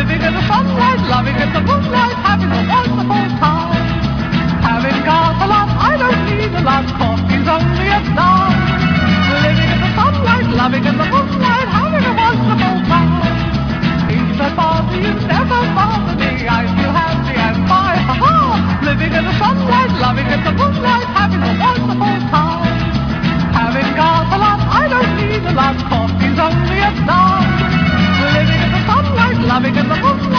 living in the sunlight, loving in the moonlight, having a wonderful time. Having got a lot, I don't need a lot, coffee's only a dime. Living in the sunlight, loving in the moonlight, having a wonderful time. If I bother you, never bother me, I feel happy and fine, ha-ha. Living in the sunlight, loving in the moonlight, having a wonderful time. Having got a lot, I don't need a lot, coffee's only a dime. Living in the sunlight, loving in the moonlight.